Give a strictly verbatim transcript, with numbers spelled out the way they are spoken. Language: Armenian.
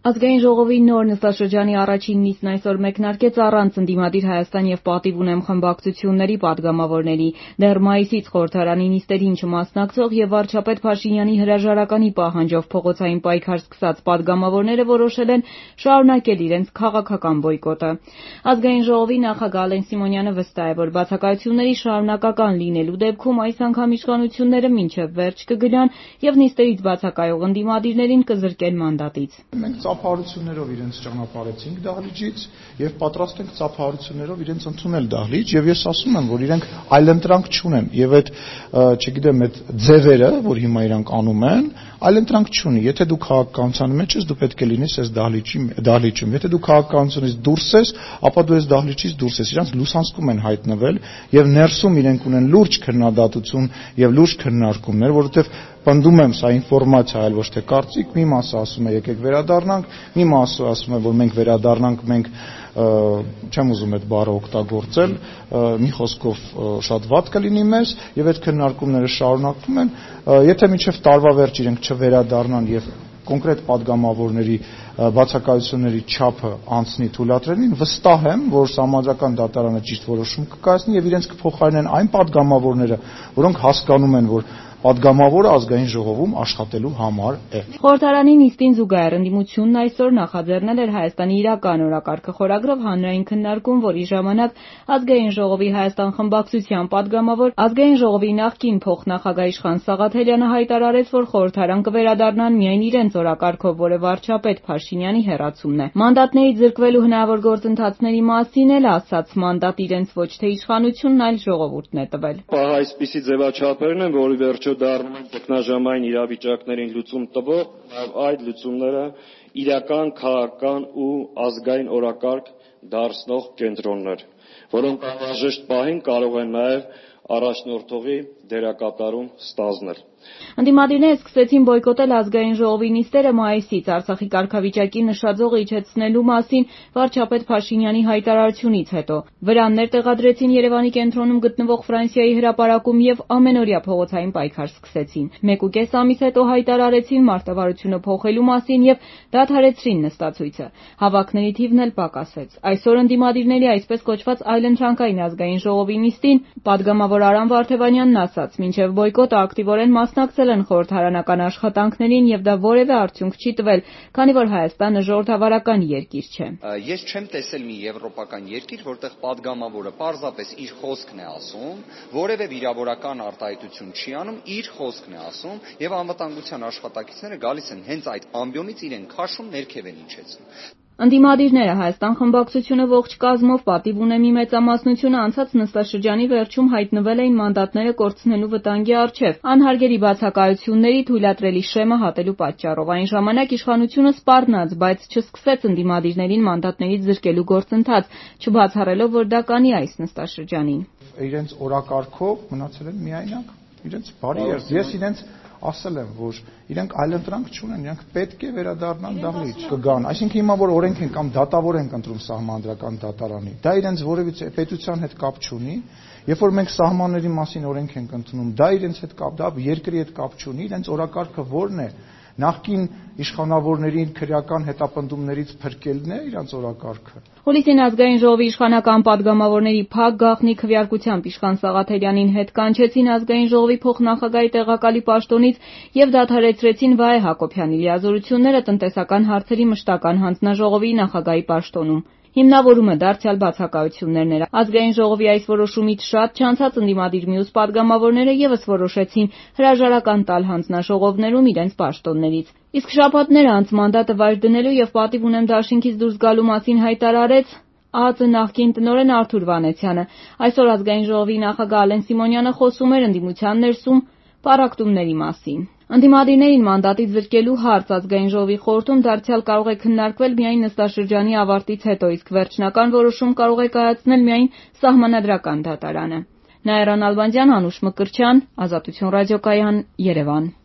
Ազգային ժողովի նոր նստաշրջանի առաջին նիստն այսօր մեկնարկեց առանց ընդդիմադիր Հայաստան եւ Պատիվ ունեմ խմբակցությունների պատգամավորների։ Դեռ մայիսից խորհրդարանի նիստերին չմասնակցող եւ վարչապետ Փաշինյանի հրաժարականի պահանջով փողոցային պայքար սկսած պատգամավորները որոշել են շարունակել իրենց քաղաքական բոյկոտը։ Ազգային ժողովի նախագահ Ալեն Սիմոնյանը վստահ է, որ բացակայությունների շարունակական լինելու դեպքում այս անգամ իշխանությունները մինչեւ վերջ կգնան եւ նիստերից բացակայող ընդդիմադիրներին կզրկեն մանդատից։ Ծափահարություններով իրենց ճանապարհեցինք դահլիճից եւ պատրաստ ենք ծափահարություններով իրենց ընդունել դահլիճ եւ ես ասում եմ, որ իրենք այլընտրանք չունեն եւ այդ, չգիտեմ, այդ ձևերը, որ հիմա իրանք անում են, այլընտրանք չունի։ Եթե դու քաղաքականության մեջ ես, դու պետք է լինես այս դահլիճի դահլիճում։ Եթե դու քաղաքականությունից դուրս ես, ապա դու այս դահլիճից դուրս ես։ Իրանք լուսանցքում են հայտնվել եւ ներսում իրենք ունեն լուրջ քննադատություն եւ լուրջ քննարկումներ, որովհետեւ պնդում եմ, սա ինֆորմացիա այլ ոչ թե կարծիք, մի մասը ասում է եկեք վերադառնանք, մի մասը ասում է, որ մենք վերադառնանք, մենք չեմ ուզում այդ բառը օգտագործել, մի խոսքով շատ վատ կլինի մեզ եւ այդ քննարկումները շարունակվում են, եթե մինչեւ տարվա վերջ իրենք չվերադառնան եւ կոնկրետ падգամավորների բացակայությունների չափը անցնի թույլատրելին, վստահ եմ, որ Սահմանադրական դատարանը ճիշտ որոշում կկայացնի եւ իրենց կփոխարինեն այն падգամավորները, որոնք հասկանում են, որ падգամավորը ազգային ժողովում աշխատելու համար է։ Խորհրդարանի նիստին զուգահեռ ընդդիմությունն այսօր նախաձեռնել էր Հայաստանի իրական օրակարգը խորագրով հանրային քննարկում, որի ժամանակ ազգային ժողովի Հայաստան խմբակցության падգամավոր ազգային ժողովի նախկին փոխնախագահ Իշխան Սաղաթելյանը հայտարարեց, որ խորհրդարան կվերադառնան միայն իրենց օրակարգով, որը վարչապետ Փաշինյանի հեռացումն է։ Մանդատներից զրկվելու հնարավոր գործընթացների մասին էլ ասաց, մանդատ իրենց ոչ թե իշխանությունն, այլ ժողովուրդն է տվել։ Այսպիսի ձևաչափերն են, որի վերջ դառնում են տեխնաժամային իրավիճակներին լուծում տվող, նաև այդ լուծումները իրական քաղաքական ու ազգային օրակարգ դարձնող կենտրոններ, որոնք անհրաժեշտ պահին կարող են նաև առաջնորդողի դերակատարում ստանձնել։ Ընդդիմադիրները սկսեցին բոյկոտել ազգային ժողովի նիստերը մայիսից Արցախի կարգավիճակի նշաձողը իջեցնելու մասին վարչապետ Փաշինյանի հայտարարությունից հետո։ Վրաններ տեղադրեցին Երևանի կենտրոնում գտնվող Ֆրանսիայի հրապարակում եւ ամենօրյա փողոցային պայքար սկսեցին։ Մեկ ու կես ամիս հետո հայտարարեցին մարտավարությունը փոխելու մասին եւ դադարեցրին նստացույցը։ Հավաքների թիվն էլ պակասեց։ Այսօր ընդդիմադիրների այսպես կոչված այլընտրանքային ազգային ժողովի նիստին падգամավոր Արամ Վարդևանյանն ասաց, մինչեւ բոյկոտը ակտիվորեն մասնակցել են խորհրդարանական աշխատանքներին եւ դա որևէ արդյունք չի տվել, քանի որ Հայաստանը ժողովրդավարական երկիր չէ։ Ես չեմ տեսել մի եվրոպական երկիր, որտեղ падգամավորը պարզապես իր խոսքն է ասում, որևէ վիրավորական արտահայտություն չի անում, իր խոսքն է ասում եւ անվտանգության աշխատակիցները գալիս են հենց այդ ամբիոնից իրեն քաշում, ներքև են իջեցնում։ Ընդդիմադիրները Հայաստան խմբակցությունը ողջ կազմով Պատիվ ունեմի մեծամասնությունը անցած նստաշրջանի վերջում հայտնվել էին մանդատները կորցնելու վտանգի առջև, անհարգելի բացակայությունների թույլատրելի շեմը հատելու պատճառով։ Այն ժամանակ իշխանությունը սպառնաց, բայց չսկսեց ընդդիմադիրներին մանդատներից զրկելու գործընթաց, չբացառելով, որ դա կանի այս նստաշրջանին։ Իրենց օրակարգով մնացել են միայնակ, իրենց բարի էր։ Ես իրենց ասել եմ, որ իրենք այլընտրանք չունեն, իրենք պետք է վերադառնան դահլիճ, կգան։ Այսինքն հիմա որ օրենք են կամ դատավոր են ընտրում Սահմանադրական դատարանի, դա իրենց որևիցե պետության հետ կապ չունի։ Երբ որ մենք սահմանների մասին օրենք ենք ընդունում, դա իրենց հետ կապ, դա երկրի հետ կապ չունի, իրենց օրակարգը ո՞րն է։ Նախկին իշխանավորների քրեական հետապնդումներից փրկելն է իրանց օրակարգը։ Հուլիսին ազգային ժողովի իշխանական падգամավորների փակ գաղտնի քվեարկությամբ Իշխան Սաղաթելյանին հետ կանչեցին ազգային ժողովի փոխնախագահի տեղակալի պաշտոնից եւ դադարեցրեցին Վահե Հակոբյանի լիազորությունները տնտեսական հարցերի մշտական հանձնաժողովի նախագահի պաշտոնում։ Հիմնավորումը դարձյալ բացակայություններն էր։ Ազգային ժողովի այս որոշումից շատ չանցած ընդդիմադիր մյուս падգամավորները եւս որոշեցին հրաժարական տալ հանձնաժողովներում իրենց պաշտոններից։ Իսկ շաբաթներ անց մանդատը վայր դնելու եւ Պատիվ ունեմ դաշինքից դուրս գալու մասին հայտարարեց ԱԱԾ նախկին տնօրեն Արթուր Վանեցյանը։ Այսօր ազգային ժողովի նախագահ Ալեն Սիմոնյանը խոսում էր ընդդիմության ներսում պառակտումների մասին։ Ընդդիմադիրներին մանդատից զրկելու հարց ազգային ժողովի խորհրդում դարձյալ կարող է քննարկվել միայն նստաշրջանի ավարտից հետո, իսկ վերջնական որոշում կարող է կայացնել միայն Սահմանադրական դատարանը։ Նաիրա Նալբանդյան, Անուշ Մկրտչյան, Ազատություն ռադիոկայան, Երևան։